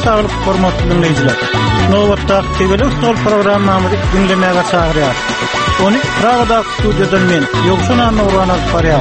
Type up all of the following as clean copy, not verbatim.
saglyk hormatly dinleyijiler. Nowatda Tegelik Stol programmamyzy dinlemäge çagyrýar. Onu Pragada studiodan men Ýogşan Nurwan alýar.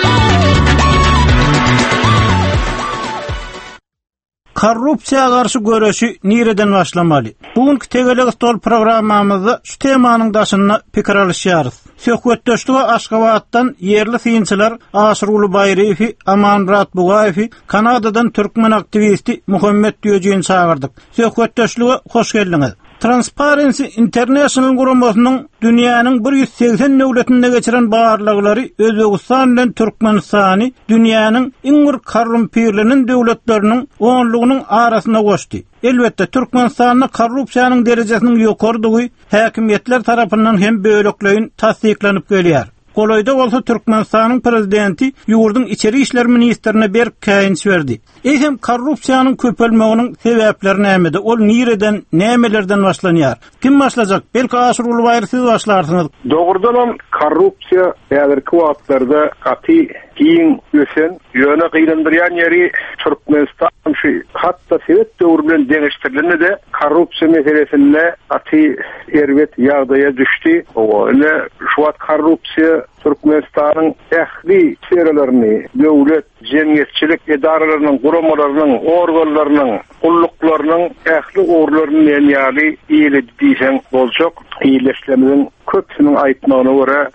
Korrupsiýa garşy görüşi nireden başlamaly? Bugünkü Tegelik Stol programmamyzda şu temanyň daşyna pikir alýarys. Söhbetdeşlige Aşgabatdan yerli synçylar Aşruly Bayrefi, Amanrat Bugayefi, Kanadadan türkmen aktivisti Muhammed Diýejen çağırdyk. Söhbetdeşlige hoş geldiňiz. Transparency International guramasynyň dünýäniň 180 döwletinde geçiren barlyklary Özbegistan bilen Türkmenistany dünýäniň iň bir korrumpirlenen döwletleriniň 10-lugynyň arasyna goşdy. Elbetde Türkmenistanyň korrupsiýanyň derejesiniň ýokardygy häkimetler tarapyndan hem bölekleýin tasdiklanyp gelýär. Golaýda bolsa Türkmenistanyň prezidenti ýurdun içeri işler ministrine bir käýinç berdi. Ehem korrupsiýanyň köpelmeginiň sebäpleri nämede? Ol nireden, nämelerden başlanýar? Kim başlajak? Belki Aşruly Bayry siz başlarsyňyz. Dogrudan korrupsiýa häzirki wagtlarda gaty giň ösen, ýöne gynandyrýan ýeri Türkmenistan şu hatda Sowet döwrü bilen deňeşdirilende korrupsiýa meselesinde gaty erwet ýagdaýa düşdi. Ene şu wagt korrupsiýa Türkmenistanyň ähli sferalaryny, döwlet, jemgyýetçilik edaralarynyň, guramalarynyň, organlarynyň, gulluklarının ähli orlaryny ýaly ýeli diýsen boljak. İyileştirmenin köpsünün aýtmagyna görä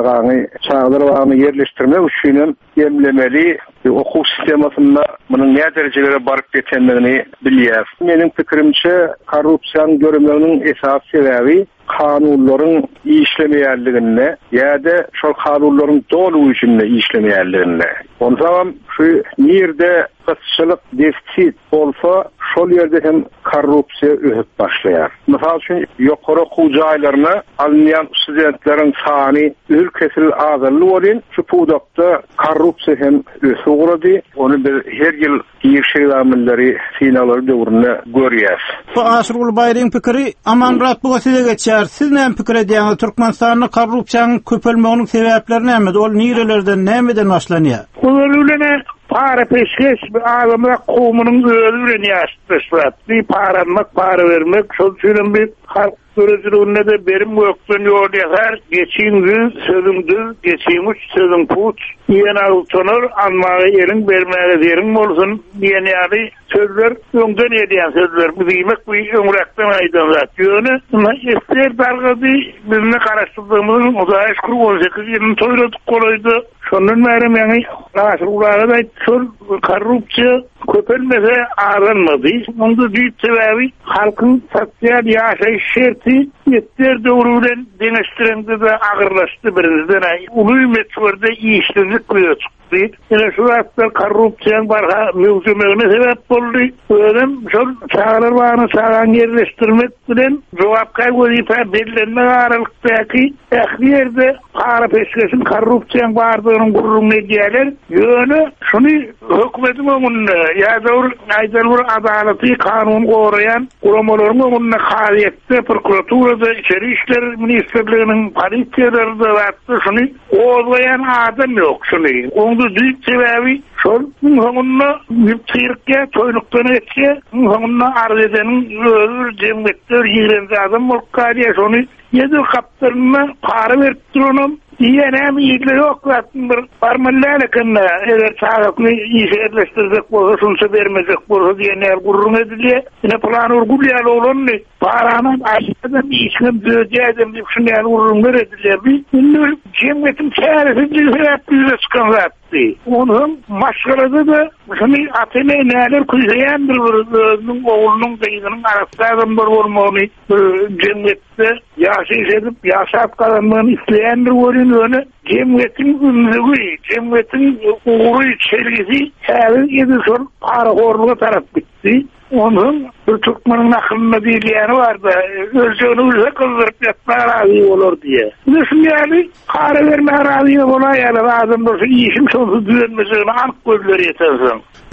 çağdyrwany yerleştirmek üçin emlemeli okuw sistemasynda munyň näme derejelere baryp ýetendigini bilýär. Meniň pikirimçe korrupsiýanyň görünmeginiň esas sebebi kanunlaryň işlemeýärligine ýa-da şol kanunlaryň dolugy üçin işlemeýärligine. Ondan şu ýerde gysçylyk defitsit bolsa şol ýerde hem korrupsiýa öhüp başlaýar. Mysal üçin ýokary okuw jaýlaryna alynýan studentleriň sany ülkesil azally bolan şu pudakda korrupsiýa hem ösügrady. Onu bir her ýyl ýerşeýlämleri finalary döwründe görýär. Bu Aşruly Bayryň pikiri Amanrat bu size geçýär. Siz näme pikir edýäňiz? Türkmenistanyň korrupsiýanyň köpelmeginiň sebäpleri näme? Ol nirelerden nämeden başlanýar? Öwrülene para peşkeş adamlar qowmynyň özü bilen ýaşaşdylar. Bir para vermek, şol üçin bir halk görüjüne de berim ýokdan ýolýar. Geçiňiz sözüňdi, geçiňiz sözüň put. Ýene awtonor almagy ýeriň bermäge ýeriň bolsun diýen ýaly sözler öňden edýän sözler. Bu diýmek bu öňrekden aýdanlar. Ýöne magister dargady bizne garaşdyrmyň uzaýyş 18 ýylyny toýladyk golaýdy. Şondan beri meni Aşrulylara da şol korrupsiýa köpelmese aranmady. Onda büyük sebebi halkyň sosial ýaşaýyş şerti ýetler döwrü bilen deňeşdirende de agyrlaşdy birinizden. Uly metwerde işsizlik görýärdik. Ene şu wagtda korrupsiýanyň barha mewjudmegine sebäp boldy. Öňem şol çağrylmagyny sagan yerleşdirmek bilen jogapka wezife bellenme aralykdaky ähli ýerde para peşkeşin korrupsiýanyň bardygyny gurrunly diýerler. Ýöne şuny hökümetiň öňünde ýa-da aýdalbyr adalaty kanun goraýan guramalaryň öňünde haýatda prokuraturada, içeri işler ministrliginiň polisiýalarynda wagtda şuny goýan adam ýok şuny. Düýük sebebi şol öňünde ýyptyrykka toýlukdan etke öňünde arz edeniň özür jemgyýetler ýigrende adam bolup galýar şony ýedi kaptyryna para berip durunym diýenem ýigleri ýok bir barmanlarykynda eger çağakyny ýerleşdirjek bolsa şunça bermejek bolsa diýenler gurrun edilýär. Ine plan urgulýar bolany parany aýdan işgem döýädim diýip şunday gurrun edilýär. Indi jemgyýetim çäresinde sebäpli çykan zat. Onun maşgalada da şunu atene näler kuýýandyr özüniň oğlunyň beýniniň arasynda adamlar bolmagy jemgyýetde ýaşaýyş edip ýaşap galanmagyny isleýändir bolýan jemgyýetiň ünlügi, jemgyýetiň ugury çergisi häzir ýedi şol para gorluga tarap gitdi. Onun bir Türkmenin aklına diýilýäni barda, özüni öze kıldırıp ýatmagy razy bolar diýe. Düşünýäli, para vermäge razy bolar ýa-da adamlar işim şonsuz düzenmesini anyk gözleri ýetersiň.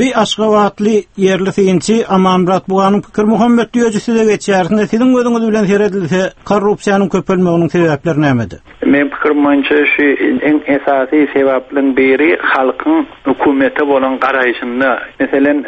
Bir Aşgabatly yerli synçy Amanrat Buganyň pikir Muhammed diýejisi de geçýär. Siziň gözüňiz bilen seredilse korrupsiýanyň köpelmeginiň sebäpleri nämede? Men pikirmence şu en esasy sebäplerden biri halkyň hökümete bolan garaýşynda. Meselen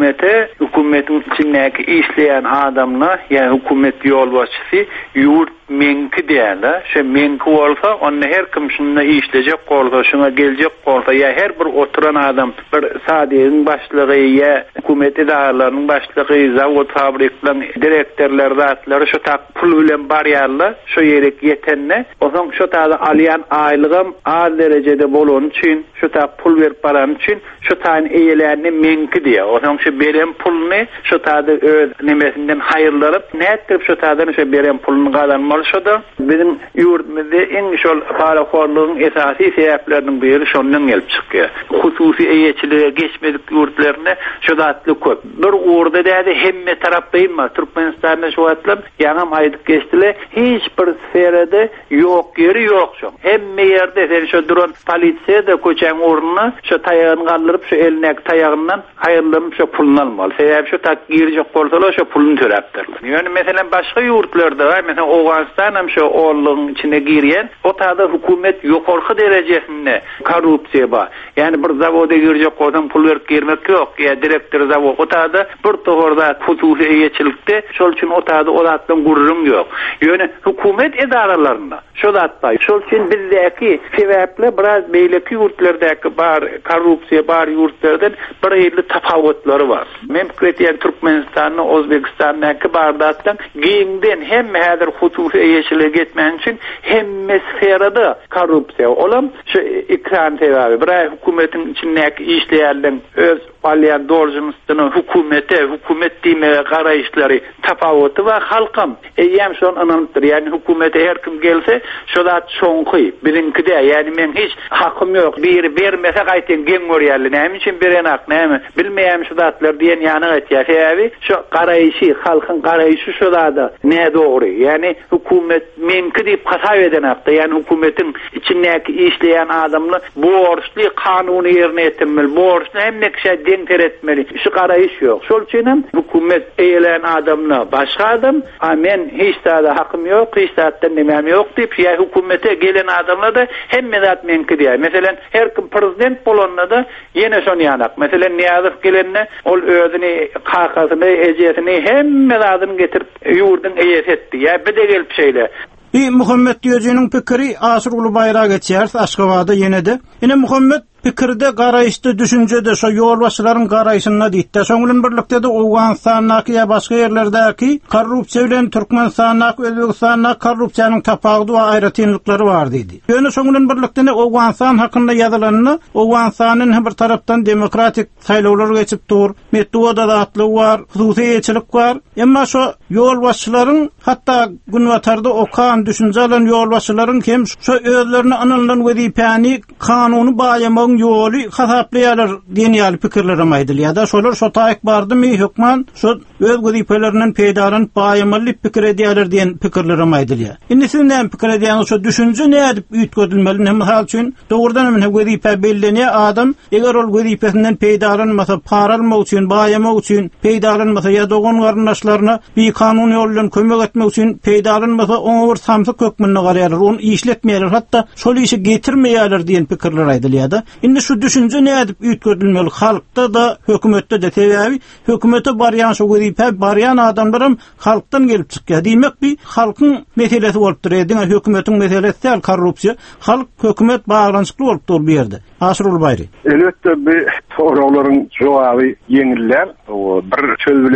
hökümetiň içindäki işleýän adamlar, ýa hökümet ýolbaşçysy ýurt menki diýerler. Şu menki bolsa, onu her kim şunda işlejek bolsa, şuna geljek bolsa, ýa her bir oturan adam, bir sadiýeň başlygy ýa hökümet idaralarynyň başlygy, zawod fabrikalaryň direktorlary, zatlary şu tak pul bilen barýarlar, şu ýerek ýetenne, oňa şu taýda alýan aýlygym az derejede bolan üçin, şu tak pul berip baran üçin, şu taýyn eýelerini menki diýer. Oňa şu beren pulny şu taýda öz nemesinden haýyrlaryp, näetdir şu taýdan şu beren pulny kazanmalyşydy. Bizim ýurtmyzda en şol paraxorlygyň esasy sebäplerinden biri şondan gelip çykýar. Hususy eýeçiligi geçmedik ýurtlaryna şu zatly köp. Bir orada däde hemme tarapdaýma Türkmenistanda şu atlar ýanam aýdyp geçdiler. Hiç bir sferede ýok ýeri ýok şu. Hemme ýerde şu duran polisiýa da köçäň ornuny şu taýagyny galdyryp şu elnek taýagyndan haýyrlanıp şu pulny almaly. Sebäbi şu tak girjek bolsalar şu pulny töräpdirler. Ýöne meselen başga ýurtlarda, mesela Awganistan hem şu oğluň içine girýän, o taýda hökümet ýokarky derejesinde korrupsiýa bar. Yani bir zawoda girjek bolsam pul berip girmek ýok. Ya direktor zawod o taýda bir toğurda hususy eýeçilikde, şol üçin o taýda o zatdan gurrun ýok. Ýöne hökümet idaralaryna şol atda. Şol üçin bizdäki sebäpler biraz beýleki ýurtlardäki bar korrupsiýa bar ýurtlardan bir ýerli tapawutlary bar. Men pikirdiýän Türkmenistanyň, Özbekistanyň bardatdan giňden hemme häzir hususy eýeçilik etmän üçin hemme sferada korrupsiýa olam şu ikram sebäbi. Bir hökümetiň içindäki işleýärler öz alýan dorjumystyny hökümet diýmege garaýşlary tapawuty we halkym eýem şon ananypdyr. Yani hökümete her kim gelse şu zat çoňky birinkide, yani men hiç hakym ýok. Biri bermese gaýtyn geň görýärler. Näme üçin beren hak, näme bilmeýän şu zatlar diýen ýany etýär. Sebäbi şu garaýşy, halkyň garaýşy şu zada ne dogry. Yani hökümet menki diýip hasap eden hakda. Yani hökümetiň içindäki işleýän adamlar borçly kanuny ýerine ýetirmeli. Borçly hemme kişi deň teretmeli. Şu garaýyş ýok. Şol üçin hökümet eýelen adamlar başga adam, men hiç taýda hakym ýok, hiç taýdan nemem ýok diýip ýa hökümete gelen adamlar da hemme zat menki diýär. Meselen her kim prezident bolanda da ýene şonu ýanak. Meselen Niýazow gelenne ol özüni, kakasyny, ejesini hemme zadyny getirip ýurdun eýet etdi. Ýa bir de gelip şeýle. Muhammed diýejiniň pikiri Asyr Ulubayra geçýär, Aşgabatda ýene-de. Ine Muhammed pikirde garaýşdy, düşünjede şo ýolbaşçylaryň garaýşyna diýdi. Şoňdan birlikde de Awganistanyň ýa başga ýerlerdäki korrupsiýa bilen Türkmenistanyň, Özbekistanyň korrupsiýanyň tapagy we aýratynlyklary bar diýdi. Ýöne şoňdan birlikde de Awganistan hakynda ýazylanyny, Awganistanyň bir tarapdan demokratik saýlawlar geçip dur, metoda zatlyk bar, hususy eýeçilik bar. Emma şo ýolbaşçylaryň hatda günwatarda okan düşünjelen ýolbaşçylaryň hem şo özlerini anylan wezipäni kanuny baýama ýoly hasaplaýarlar diýen pikirlerim aýdylýar da şolar şo taýyk bardymy hökman şo öz gözipelerinden peýdalan baýamaly pikir edýärler diýen pikirlerim aýdylýar. Indi siz näme pikir edýäňiz şo düşünje nädip üýtgedilmeli? Hem üçin dogrudan men gözipä bellenýär adam eger ol gözipesinden peýdalanmasa, para almak üçin, baýamak üçin peýdalanmasa ýa dogan garyndaşlaryna bir kanuny ýol bilen kömek etmek üçin peýdalanmasa oňa bir samsyk hökmüne garýarlar, onu işletmeýärler, hatda şol işi getirmeýärler diýen pikirler aýdylýar da. Indi şu düşünje nädip üýtgedilmeli? Halkda da, hökümetde de sebäbi hökümete barýan şu gözipä barýan adamlarym halkdan gelip çykýar. Diýmek bir halkyň meselesi bolup durýar. Hökümetiň meselesi däl korrupsiýa. Halk hökümet baglanyşykly bolup dur bir ýerde. Asyr Ulubayry. Elbetde bir soraklaryň jogaby ýeňiller. Bir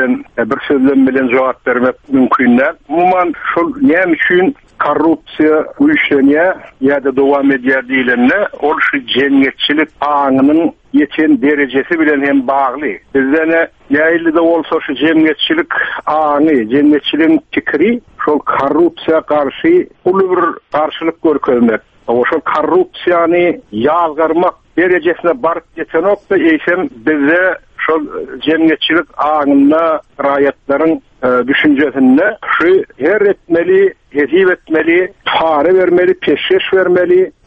söz bilen jogap bermek mümkindir. Umuman şol näme üçin korrupsiýa uyuşlanýar ýa-da dowam edýär diýilende, ol şu jemgyýetçilik aňynyň ýeten derejesi bilen hem bagly. Bizde ýaýly da bolsa şu jemgyýetçilik aňy, jemgyýetçiligiň pikiri şol korrupsiýa garşy uly bir garşylyk görkezmek. Şol korrupsiýany ýazgarmak derejesine baryp ýetenokda eýsem bizde şol jemgyýetçilik aňyna raýatlaryň düşünjesinde şu her etmeli, hezip etmeli, para vermeli, peşkeş vermeli,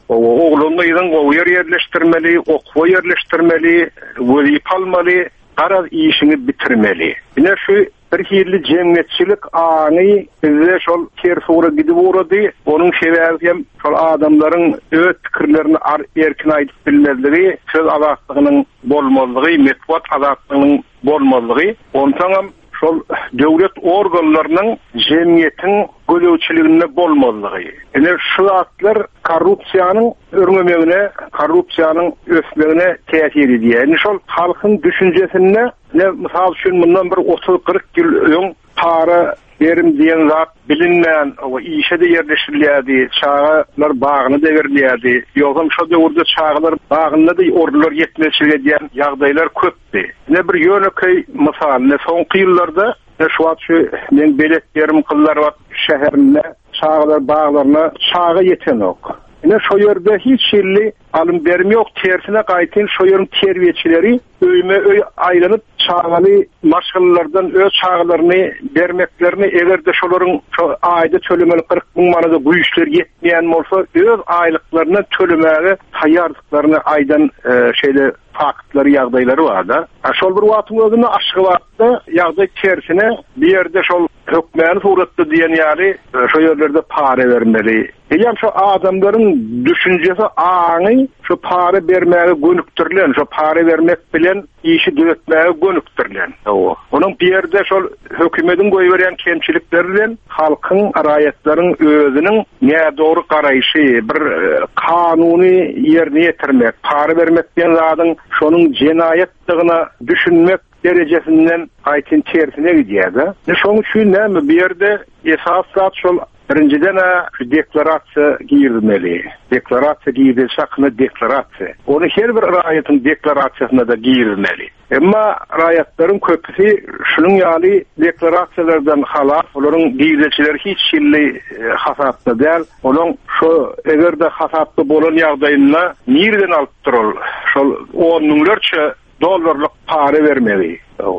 Oğlundan o yerleştirmeli, okula yerleştirmeli, vazif almalı, qaraz işini bitirmeli. Yine şu bir hirli cemiyetçilik anı bize şol tersura gidip uğradı. Onun sebebi hem şol adamların öz fikirlerini erkin aytıp bilmezliği, söz azadlığının bolmazlığı, metbuat azadlığının bolmazlığı. Ondan şol devlet organlarının cemiyetin gölevçiliğine bolmazlığı. Yani şu atlar korrupsiyanın örgümeğine, korrupsiyanın ösmeğine tesir ediyor. Yani şol halkın düşüncesine ne misal üçün bundan bir 30-40 yıl ön para verim diyen zat bilinmeyen o işe de yerleştiriliydi, çağlar bağını devirliydi. Yokum şu devirde çağlar bağında da ordular yetmezliğe diyen yağdaylar köptü. Ne bir yönököy misal, ne son yıllarda ne şu an şu men beletlerim kıllar var şehirinde çağlar bağlarına çağa yeten ok. Yine şu yerde hiç şirli alım verimi yok, tersine kayıtın şu yerin terbiyeçileri öyme aylanıp çağalı marşallardan öz çağalarını vermeklerini eğer de şoların ayda tölemeli 40 bin manada bu işler yetmeyen olsa öz aylıklarına tölemeli tayardıklarını aydan faktları yağdayları var da. Şol bir vatın özünü aşkı vattı yağday tersine bir yerde şol hükmeni suratlı diyen yani şu yerlerde para vermeli. Yani şu adamların düşüncesi anı şu para vermeye gönüktürlen, şu para vermek bilen işi düzeltmeye gönüktürlen. Onun bir yerde şu hükümetin koyuveren kemçiliklerle halkın, rayetlerin özünün ne doğru karayışı, bir kanuni yerine getirmek, para vermek diyen zadın şunun cinayetliğine düşünmek derecesinden aytin tersine gidiyor. Şunun için ne mi bir yerde esas zat şol birinciden şu deklaratsiya giyilmeli. Deklaratsiya giyilse hakkında deklaratsiya. Onu her bir rayetin deklaratsiyasına da giyilmeli. Ama rayetlerin köpüsü şunun yani deklaratsiyalardan halaf, onların giyilçileri hiç şilli hasatlı değil. Onun şu eğer de hasatlı bolan yağdayınla nereden alıp durul? Şu onlarca dolarlık para vermeli.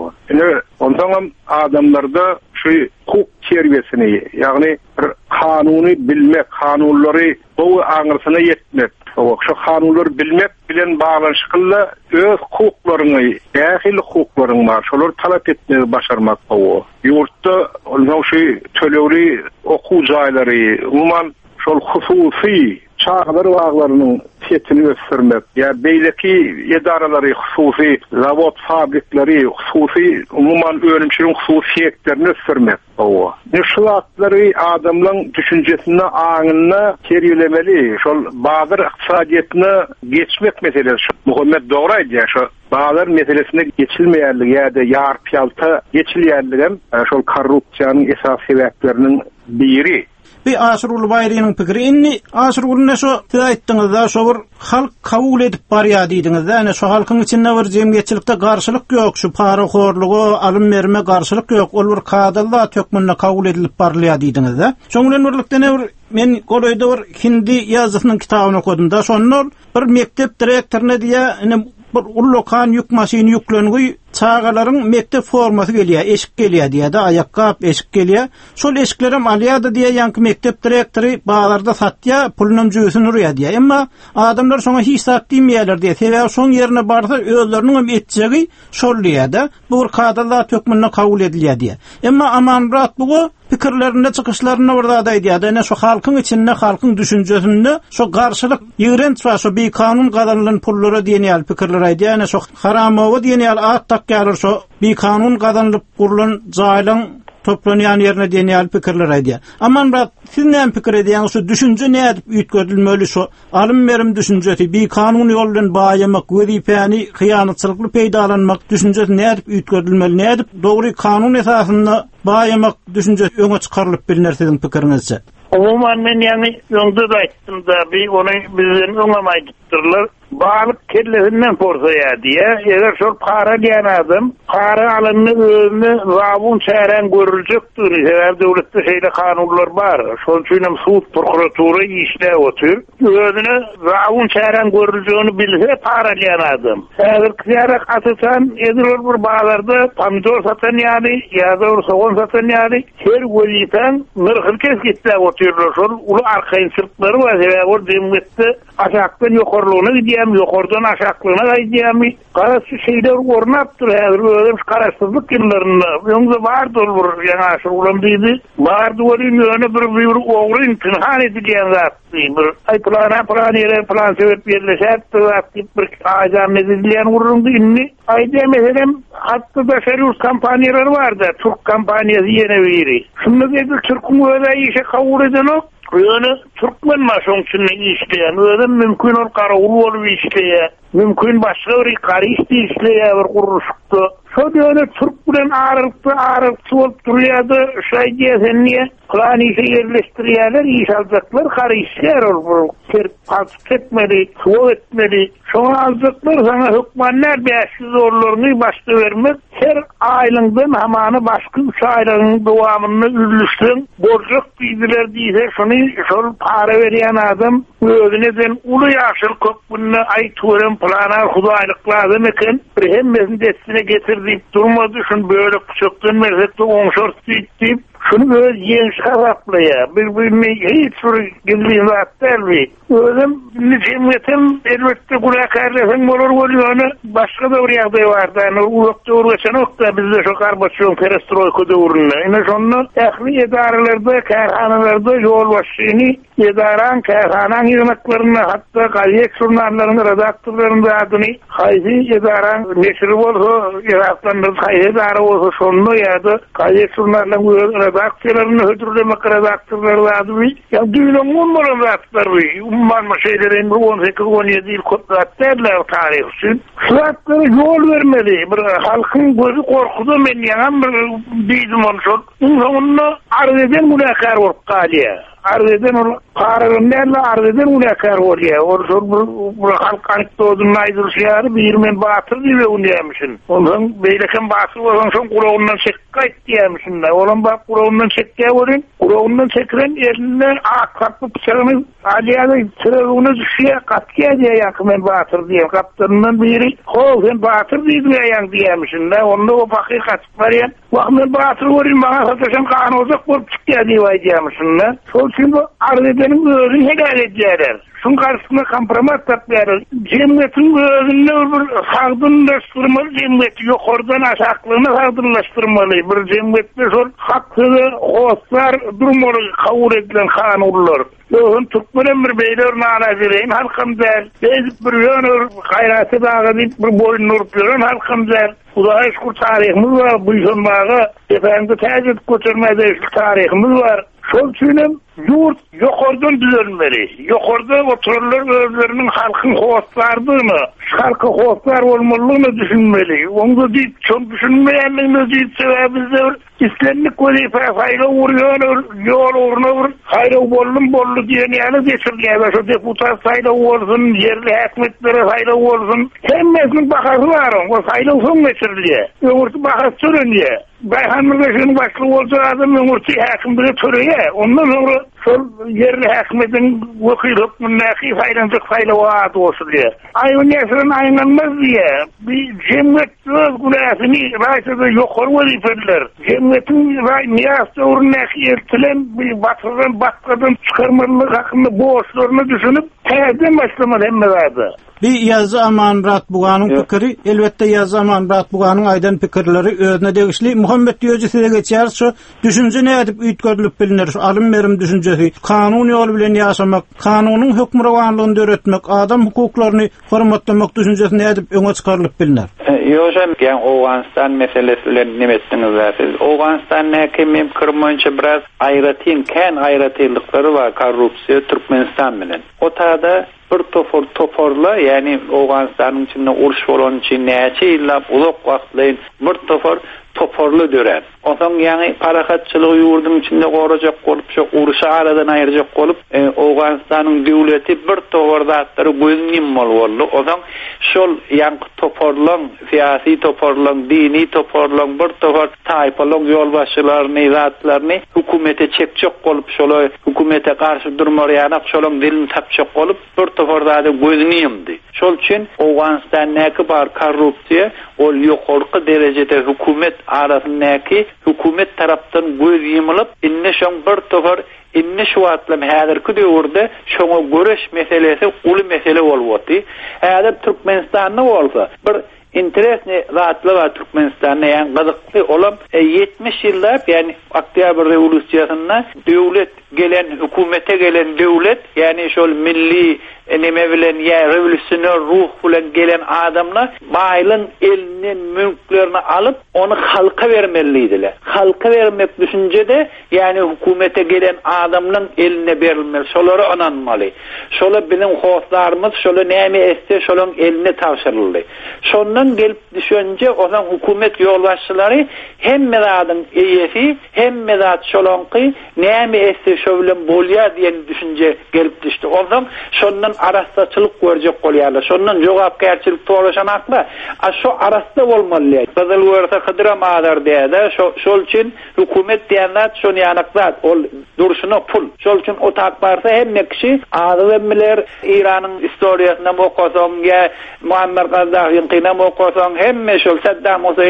Ondan adamlarda şu hukuk terbiyesini yani kanunu bilmek, kanunları bu anırsına yetmek. Şu kanunları bilmek bilen bağlanışıkla öz hukuklarını, dahil hukukların var. Şoları talep etmeyi başarmak o. Yurtta ondan şu tölevri oku jayları, umuman şol hususi çağlar bağlarının fiyatını göstermek. Ya beydeki idaraları, hususi zavod fabrikleri, hususi umuman ölümçülün hususiyetlerini göstermek. Şu atları adamların düşüncesine, anına teriylemeli. Şol bağlar iktisadiyetine geçmek meselesi. Muhammed doğraydı ya şu bağlar meselesine geçilmeyerlik ya da yar piyalta geçilmeyerlik şol korrupsiyanın esas sebeplerinin biri. Bir Asrul Bayri'nin pikiri inni Asrul ne so aytdınız da so bir halk kabul edip barya diýdiňiz da, so halkyň içinde bir jemgyýetçilikde garşylyk ýok, şu para horlugy, alym berme garşylyk ýok, ol bir kadalla tökmünde kabul edilip barlya diýdiňiz da. Şoňdan birlikde men goloýda bir hindi ýazysynyň kitabyny okudum da, şonlar bir mektep direktoruna diýe bir ullokan yük maşini yüklengi çağaların mektep forması geliyor, eşik geliyor diye de ayakkabı eşik geliyor. Şol eşiklerim aliyada diye yankı mektep direktörü bağlarda satya pulunun cüyüsünü rüya diye. Ama adamlar sonra hiç satdiymeyeler diye. Sebebi son yerine barsa özlerinin etçeği şolluya da bu kadallar tökmününe kabul ediliyor diye. Ama aman rahat bu fikirlerinde çıkışlarına orada adaydı ya da ne şu halkın içinde, halkın düşüncesinde şu karşılık yığrenç var, şu bir kanun kazanılan pullara diyeniyor fikirler diye, ne şu haramova diyeniyor at tak gelir, şu bir kanun kazanılıp kurulan zaylan toplanayan yerine diyeniyor fikirler diye. Aman rahat siz ne fikir ediyorsunuz, şu düşünce ne edip ütgödülmeli, şu alım verim düşüncesi, bir kanun yolundan bağlamak, vazifeni hıyanatçılıklı peydalanmak düşüncesi ne edip ütgödülmeli, ne edip doğru kanun esasında bağlamak düşüncesi öne çıkarılıp bilinir sizin fikirinizce? Umuman men yani yolda da ettim da bir onu bizden öňe aýdypdyrlar. balık kellesinden porsaya diye. Eğer şol para diyen adam, para alanını özünü zabun çaren görülecektir. Sebep devlette şeyle kanunlar var. Şol çünüm suud prokuraturu işle otur. Özünü zabun çaren görüleceğini bilse para diyen adam. Eğer kıyarak atısan edilir bir bağlarda pomidor satan yani ya da soğan satan yani her gözüten nırkıl kes gitti otururlar. Şol ulu arkayın sırtları var. Sebep o demgette aşaktan yokorluğuna gidiyem, yokordan aşaklığına gidiyem. Karası şeyler ornaptır. Öyle karasızlık yıllarında. Yoksa vardı olur. Yani aşır ulandıydı. Vardı olayım yönü bir oğlun pinhan edilen zattı. Ay plan sebep yerleşetti. Bir acam edilen vuruldu inni. Ayda mesela hatta da serius kampanyaları vardı. Türk kampanyası yine veri. Şimdi dedik Türk'ün öyle işe kavur eden o. Yani Türkmen maşonçunun işleyen, öyle mümkün ol karavulu olup işleyen, mümkün başka bir karıştı işleyen bir kuruşuktu. Şöyle öyle Türk bilen ağırlıklı olup duruyordu, şey diyesen niye? Klan işe yerleştiriyorlar, iş alacaklar, karıştır olur. Paltık etmeli, soğuk etmeli. Şunu alacaklar, sana hükmanlar 500 dolarını başta vermek, her aylığından hamanı başka 3 aylığının devamını ürlüştün, borcuk bildiler deyse, şunu para veriyen adam, özüneden ulu yaşıl kökbününü ay tuğrem planar hudaylıklı adam eken, bir hemmesini destine getirdiğip durmadı, şunu böyle küçüktün merzekte onşort deyip, şunu böyle genç kazaplaya, birbirini hiç soru gizliğini atlarlı. Özüm, cemiyetin elbette kulakarlasın olur oluyor. Başka da oraya da vardı. Yani ulukta uğraşan okta bizde şu karbasyon perestroyka da uğruna. Yine şunu ehli idarelerde, kayhanelerde yol başlığını idaran, kayhanan hizmetlerine hatta gayet jurnallarının redaktörlerinde adını hayzi idaran neşri olsa, iraklanırız hayzi idare olsa şunu ya da gayet jurnalların redaktörlerini ödürlemek redaktörleri adını ya düğünün ummalı redaktörleri umman şeylerin 18-17 yıl kutlatlarlar tarih için. Şuatları yol vermeli. Bir halkın gözü korkudu men yanan bir olsun. Onunla arz eden mülakar olup kaliye. Arz eden kararınlarla arz eden mülakar oluyor. Orsun bu halk anekdotun aydırışıyarı bir men batır diye unuyamışsın. Onun beyleken batır olan son kulağından çekka ettiyemişsin. Olan bak kulağından çekkaya olun. Kulağından çekiren eline kapı bıçağını aliyada sıralığına düşüyor. Katkıya diye yakmen batır diye. Kaptanından biri sen batır diyemişsin. Onunla o bakı katık var ya. Bak men batır olun bana satışan kanı olacak bulup çıkıyor diyemişsin. Sol şimdi arz edenin özünü helal edecekler. Şunun karşısında kompromat tapıyorlar. Cemiyetin özünü bir sağdınlaştırmalı cemiyeti yok. Oradan aşaklığını sağdınlaştırmalı. Bir cemiyette sol hakkını hostlar durmalı kabul edilen kanunlar. Yoğun Türkmen'in bir beylerin anazireyim halkım der. Bezip bir yönür gayrası dağı deyip bir boyun nurpuyurun halkım der. Uzağa şükür tarihimiz var. Bu yönmağı efendim tezit götürmede tarihimiz var. Şol çünüm yurt yokordan düzelmeli. Yokorda otururlar özlerinin halkın hostlardığını, halkı hostlar olmalığını düşünmeli. Onu deyip çok düşünmeyenliğini deyip sebebizde İslamlık vazife hayra uğruyor, yol uğruna hayra bollu diyen yani geçirdiler. Şu deputat hayra uğursun, yerli hükümetlere hayra uğursun. Hemmesinin bakası var o hayra son geçirdiler. Ömürtü bakası sürünüyor. Bayhanlı'nın başlığı olsa adam ömürtü hakimleri türüyor. Ondan sonra yerli hükümetin vakil hükmündeki faydancık fayda vaat olsun diye. Ayın nesrin aynanmaz diye. Bir cemiyet günahını rahatsızda yokor vazifediler. Cemiyetin niyaz doğrundaki eltilen bir batırdan çıkarmalık hakkında borçlarını düşünüp tezden başlamalı hem vardı. Bir yazı Aman Murat Buğanın fikri, elbette yazı Aman Murat Buğanın aydan fikirleri özüne degişli. Muhammed Diyoji size geçer, şu düşünce ne edip üytgörülüp bilinir, şu alım verim düşüncesi, kanun yolu bilen yaşamak, kanunun hükmüravanlığını öğretmek, adam hukuklarını hormatlamak düşüncesi ne edip öne çıkarılıp bilinir. Hocam, yani Oğanistan meselesiyle ne ettiniz siz? Oğanistan hekimim kırmınca biraz ayrıtın, ken ayrıtılıkları var korrupsiya Türkmenistan bilen. O tada bir toporla, yani Awganistan'ın içinde uruş bolan için näçe ýyllap uzak wagtlaryň bir toporlu dören. Otaň ýani parakatçylygy ýurdun içinde gorajak bolup, şu uruşa aradan aýyrjak bolup, Awganistanyň döwleti bir topordatlary gözüňem boldy. Otaň şol ýanky toporlaň, syýasy toporlaň, dini toporlaň, bir topor taýpalaň ýolbaşçylaryny, zatlaryny hökümete çekjek bolup, şola hökümete garşy durmarýanak şolaň dilini tapjak bolup, bir topordaty gözüňemdi. Şol üçin Awganistanyň bar korrupsiýa ol ýokarky derejede hökümet arasyndaky hökümet tarapdan göz yumulup, inne şoň bir topor inne şu atlam häzirki döwürde şoňa göreş meselesi uly mesele bolupdy. Häzir Türkmenistanda bolsa bir interesni rahatly we Türkmenistanda ýa-ni gyzykly olan 70 ýyllar, ýani Oktyabr rewolýusiýasyna döwlet gelen, hökümete gelen döwlet, ýani şol milli neme bilen ýa rewolýusioner ruh bilen gelen adamlar baýlyň elinin mülklerini alıp onu halka vermelidiler. Halka vermek düşüncede, yani hökümete gelen adamlaryň eline berilmeli. Şolary ananmaly. Şola bilen howslarymyz, şola näme etse şolaň eline tapşyryldy. Şondan gelip düşünce olan hökümet ýolbaşçylary hemme zadyň eýesi, hemme zat şolaňky näme etse şo bilen bolýar diýen düşünce gelip düşdi. Ondan şondan arastaçylyk görjek bolýarlar. Şondan jogapkärçilik toraşanakla şo arasta bolmaly. Bazal wagtda Hydıram adar diýdi. Şol üçin hökümet diýenler şonu ýanaklar, ol durşuna pul. Şol üçin o takbarsa hemme kişi adamlar İranyň historiýasyna okasaň ýa Muammer Gaddafiň qynam okasaň hemme şol Saddam Hussein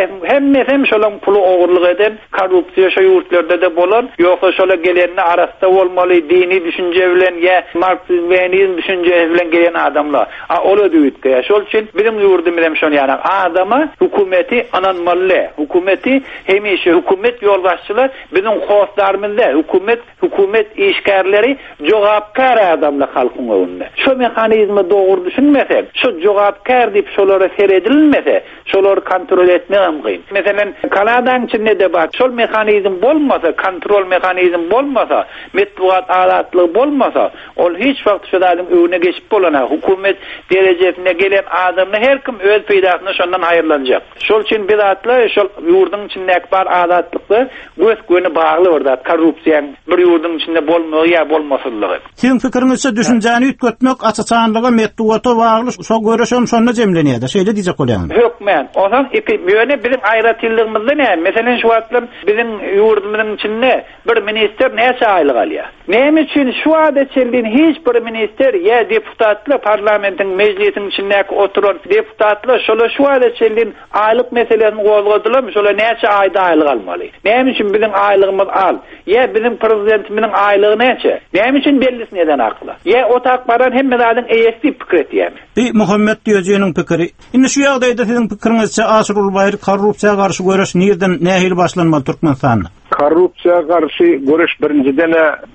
hemme şolaň pulu ogurlyk eden korrupsiýa şo ýurtlarda da bolan, ýoksa şola gelenni arasta bolmaly, dini düşünje bilen ýa marksizm leninizm düşünje bilen gelen adamlar. Ola düýtge. Şol üçin bilim ýurdum bilen şonu ýanak adama hökümeti ananmaly. Hökümeti hemişe hökümet ýolbaşçylar bizim howslarymyzda hökümet işgärleri jogapkar adamlar halkyň önünde. Şu mehanizmi dogry düşünmese, şu jogapkar diýip şolary seredilmese, şolary kontrol etmegem gyn. Meselen Kanadaň içinde de bar. Şol mehanizm bolmasa, kontrol mehanizm bolmasa, metbuat alatlygy bolmasa, ol hiç wagt şu adam öňüne geçip bolana, hökümet derejesine gelen adamny her kim öz peýdasyna şondan aýrlanjak. Şol üçin biz atly şol ýurdun içindäki bar adatlyky göz göni bagly berdi. Korrupsiýa bir ýurdun içinde bolmagy ýa bolmasylygy. Siň pikiriňizçe düşünjäni üýtgetmek açyçanlyga metbuata bagly şo göreşem şonda jemlenýär. Şeýle diýjek bolýan. Yok men. Odan iki ýöne bizim aýratylygymyzda näme? Meselen şu wagtlar bizim ýurdumyzyň içinde bir minister näçe aýlyk alýar? Näme üçin şu wagtda çeldiň hiç bir minister ýa deputatlar parlamentiň meclisiň içindäki oturan deputatlar şola şu wagtda çeldiň aýlyk meselesini gozgadylar, şola näçe aýda aýlyk almaly? Näme üçin bizim aýlygymyz al? Ýa bizim prezidentimiň aýlygy näçe? Näme üçin bellisini eden akla? Ýa o takbaran hemme zadyň eýesi pikir etýär. Muhammed Diýejiň pikiri. Indi şu ýagdaýda siziň pikiriňizçe Aşyr Ulbaýry korrupsiýa garşy göreş nerden nähil başlanmaly Türkmenistanda? Korrupsiýa garşy göreş birinciden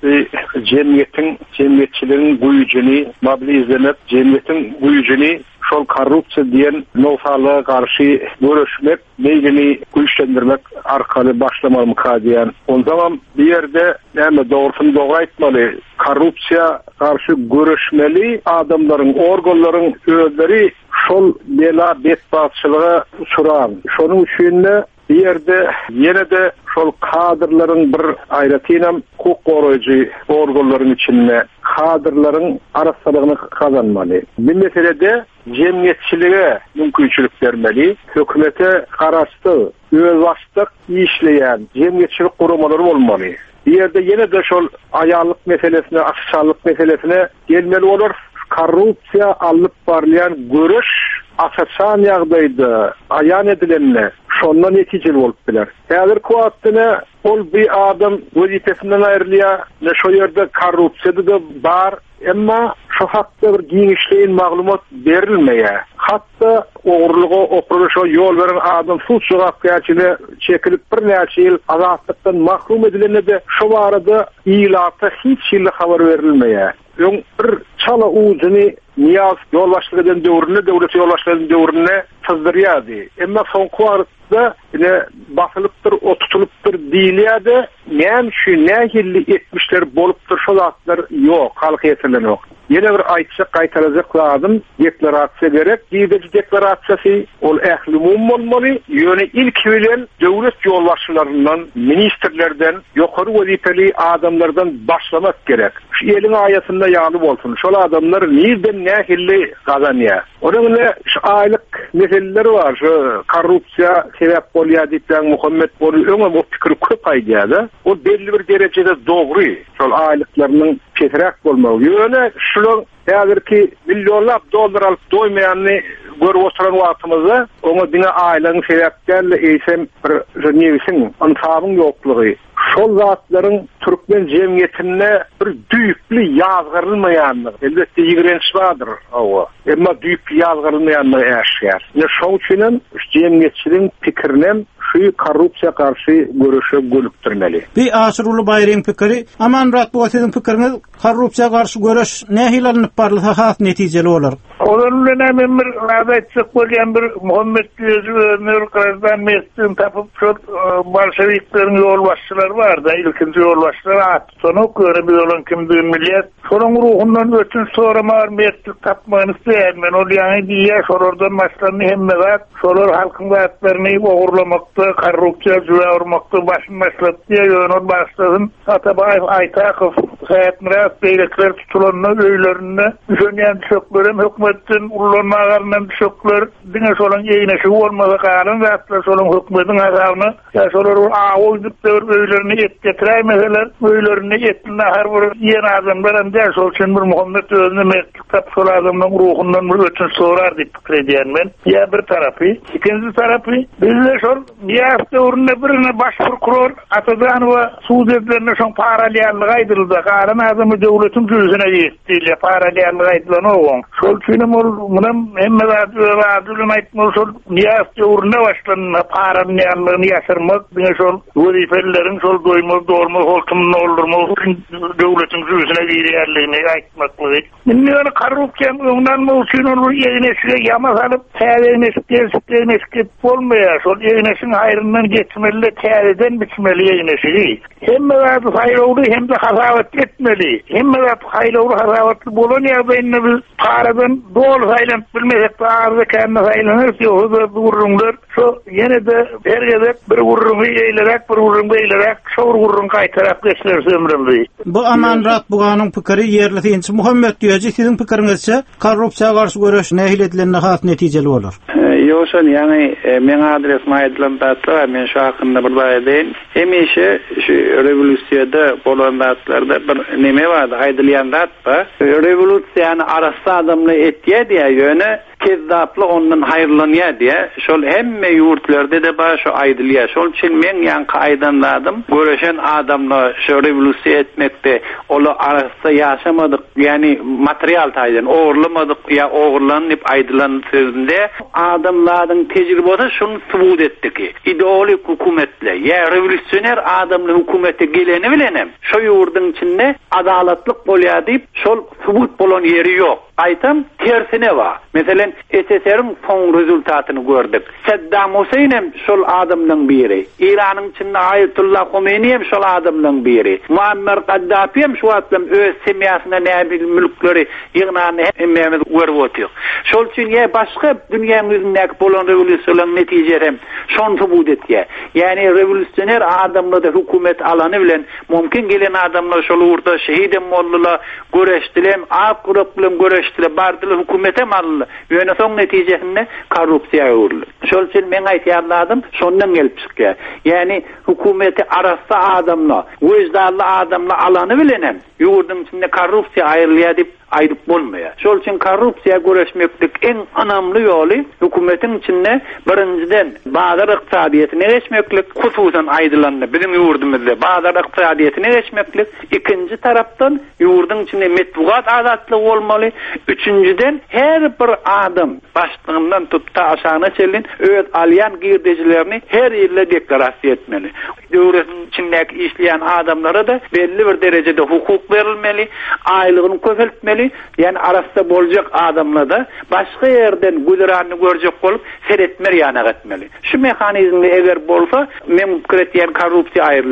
jemgyýetçiligiň güýjüni mobilizlenip, jemgyýetiň güýjüni şol korrupsiýa diýen nowsalyga garşy görüşmek, meýlini güýçlendirmek arkaly başlamaly mukadiýan. Ondan bir ýerde näme dogrusyny dogry aýtmaly, korrupsiýa garşy görüşmeli, adamlaryň, organlaryň özleri şol bela betbaççylyga uçuran. Şonuň üçin bir ýerde ýene de şol kadrlaryň bir aýratynam hukuk goraýjy organlaryň içinde kadrlaryň arasalygyny kazanmaly. Bu meselede jemgyýetçilige mümkinçilik bermeli, hökümete garaşdy, öz başlyk işleýän jemgyýetçilik guramalary bolmaly. Bir ýerde ýene de şol aýallyk meselesine, akçalyk meselesine gelmeli bolar. Korrupsiýa alyp barýan görüş açyçan ýagdaýda aýan edilenle şondan netijeli bolup biler. Häzir kuwatdyna ol bir adam wezipesinden aýrylýar, şo ýerde korrupsiýa da bar, emma şo hakda bir giňişleýän maglumat berilmeýär. Hatda ogurlyga okuruşa ýol beren adam suç jogapkärçiliğine çekilip bir näçe ýyl azatlykdan mahrum edilenle de şo barada ýylaty hiç ýyl habar berilmeýär. Bir çala uğucunu niyaz yol başlık eden dövrüne, devlet yol başlık eden dövrüne sızdırıyordu. Ama son kuarda yine basılıptır, o tutuluptır değiliyordu. Ne hilli etmişler boluptur, şu zatlar yok, halk yeterli yok. Yine bir aytsak qaytaracak lazım deklarasiya gerek. Gidici deklarasyası ol ähli umum bolmaly. Ýöne ilk bilen döwlet ýolbaşçylaryndan, ministrlerden, ýokary wezipeli adamlardan başlamak gerek. Şu elin ayasında ýaly bolsun. Şol adamlar nerden nähilli gazanýar. Onun ile şu aylık meseleleri var. Şu korrupsiya sebep bolýar diýen Muhammed Bolu öňe bu pikir köp aýdýar. O belli bir derecede dogry. Şol aylıklarynyň ketrak bolmagy. Ýöne şular häzirki milyonlap dollar alyp doýmaýanny görüp oturan wagtymyzda oňa diňe aýlagyň sebäplerle eýsem bir newisin antabyň ýoklugy. Şol zatlaryň türkmen jemgyýetine bir düýpli ýazgyrylmaýanlygy elbetde ýigrenç bardyr. Emma düýpli ýazgyrylmaýanlygy äşkär. Şol üçin jemgyýetçiliň pikirinem şu korrupsiya karşı görüşü gölükdirmeli. Bir Aşyruly Baýram pikiri, aman rat bu sizin pikiriňiz korrupsiya karşı görüş nähili alınıp barlygy has netijeli bolar. Onun bilen men bir rahatçyk bolýan bir Muhammed Gözüňür Kazdan mestin tapyp şu bolşevikleriň ýolbaşçylary bar da ilkinji ýolbaşçylary atdyny görüp bolan kimdir millet. Şonuň ruhundan ötün soramar mestik tapmagyny isleýär. Men ol ýany diýär, şolordan başlany hemme zat, şolar halkyň zatlaryny ogurlamakda, korrupsiya jüwärmakda başyn başlatdy ýöne başladym. Atabaýew Aýtakow Saýatmyraz beýlekler tutulanyň öýlerinde düşünýän çöklerim hökümetin ullanmalarından düşükler diňe şolan ýeňeşi bolmasa galan zatlar şolan hökümetiň azabyny ýa şolar aýdyp öýlerini etgetirmeseler öýlerini etdiler her bir ýer adamlar ender şol üçin bir Muhammed özüne mektap şol adamyň ruhundan bir ötün sorar diýip pikir edýän men. Ýa bir tarapy, ikinji tarapy bizde şol ýa döwründe birine baş prokuror Atazanowa suwdetlerine şol paralellik aýdyldy. Galan adamy döwletiň gözüne ýetdi. Paralellik aýdylan şol üçin munam hemme wagtylyn aýtmaly şol ýa döwründe başlanyň paralelligyny ýaşyrmak, diňe şol wezipeleriň şol doýmak, dolmak, holkymyny oldurmak döwletiň gözüne ýerlerine aýtmakly. Minni korrupsiýa öňden bolsun ol ýeňeşige ýama salyp täzeňeşik bolmaýar. Şol ýeňeşiň haýryndan geçmeli, täzeden biçmeli ýeňeşigi. Hemme wagt haýrowly hem de hazawat etmeli. Hemme wagt haýrowly hazawatly bolan ýa-da biz paradan dol haýlan bilmezek arda kände haýlanır ýa-da gurrunlar. Şo ýene de bergede bir gurrun ýeýlerek, bir gurrun beýlerek, şo gurrun gaýtarak geçler ömrümdi. Bu amanrat buganyň pikiri ýerli tinçi Muhammed diýäji siziň pikiriňizçe korrupsiýa garşy görüş nähili edilen has netijeli bolar. Ýoşan ýani men adres maýdylan batlar men şu hakynda bir baýdyn. Hemişe şu rewolýusiýada bolan batlarda bir neme bardy, aýdylýan zat bar. Rewolýusiýany arasda adamlar etdiýär diýär ýöne kezzaply ondan haýrlanýar diýär. Şol hemme ýurtlarda da bar şu aýdylýar. Şol üçin men ýanky aýdanladım. Göreşen adamlar şu rewolýusiýa etmekde ola arasda ýaşamadyk, ýani material taýdan ogurlamadyk ýa ogurlanyp aýdylan sözünde adamlaryň tejribesi şunu subut etdi ki ideologik hökümetle ýa rewolýusioner adamlaryň hökümete geleni bilenem. Şo ýurdyň içinde adalatlyk bolýar diýip şol subut bolan ýeri ýok. Aytam tersine var. Mesela SSR'ın son rezultatını gördük. Saddam Hüseyin hem şol adamdan biri. İran'ın içinde Ayetullah Khomeini hem şol adamdan biri. Muammer Gaddafi hem şu adam öz semiyasına näbil mülkleri yığınanı hemmemiz görüp oturuyor. Şol için ya başka dünyanın yüzündeki bolan revolüsyoların neticeleri şon subut etýär. Yani revolüsyoner adamla da hükümet alanı bilen mümkün gelen adamlar şol urda şehidem boldular, göreşdiler, ak gruplarla göreşdiler, bardylar hükümete mallı. Ýöne soň netijesinde korrupsiýa uğurlu. Şol üçin men aýtýarladım, şondan gelip çykýar. Yani hükümeti arasda adamla, wejdanly adamla alany bilenem. Ýurdun içinde korrupsiýa aýrylýar diýip aýdyp bolmaýar. Şol üçin korrupsiýa göreşmeklik en anamly ýoly hükümetiň içinde birinciden bazar ykdysadyetine geçmeklik, hususan aýdylanyny bizim ýurdumyzda bazar ykdysadyetine geçmeklik, ikinji tarapdan ýurdun içinde metbuat azatlygy bolmaly, üçüncüden her bir adam başlygyndan tutda aşagyna çelin öz alýan girdejilerini her ýerde deklarasiýa etmeli. Döwletiň içindäki işleýän adamlara da belli bir derejede hukuk berilmeli, aýlygyny köpeltmeli. Yani arasda boljak adamla da başka yerden gülerany görjek bolup seretmer ýana gatmeli. Şu mehanizmde eger bolsa men kiretýän korrupsiýa aýrylar.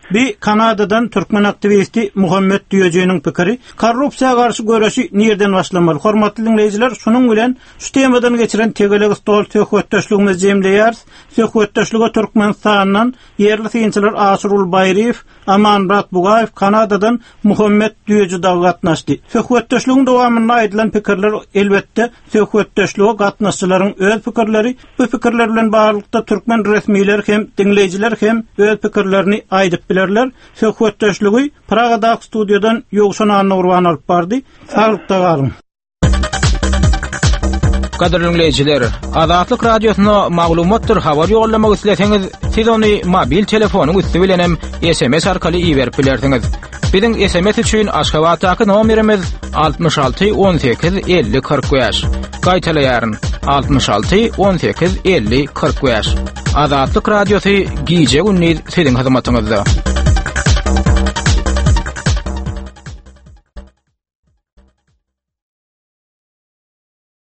Bir Kanadadan Türkmen aktivisti Muhammed Düyece'nin pikiri, korrupsiya garşy görüşi nereden başlamaly? Hormatly dinleyijiler, şunun bilen şu temadan geçiren Tegeleg stol töhwetdeşligimiz jemleýär. Töhwetdeşlige Türkmenistandan yerli synçylar Asrul Bayriyev, Amanrat Bugayev, Kanadadan Muhammed Düyece da gatnaşdy. Töhwetdeşligiň dowamynda aýdylan pikirler elbetde töhwetdeşlige gatnaşçylaryň öz pikirleri, bu pikirler bilen barlykda türkmen resmiýler hem dinleyijiler hem öz pikirlerini aýdyp bilerler. Töhwetdeşligi Praga'da studiodan Ýogşan Anurwan alyp bardy. Saglypda galyn. Gaderli dinleyijiler, Azatlyk radiosyna maglumatlar habar ýollamak isleseňiz, siz ony mobil telefonyň üstü bilen hem SMS arkaly iýerip bilersiňiz. Biziň SMS üçin Aşgabatdaky nomerimiz 66 18 50 45. Gaýtalaýaryn 66 18 50 45. Azatlyk radiosy giýje günni siziň hyzmatyňyzda.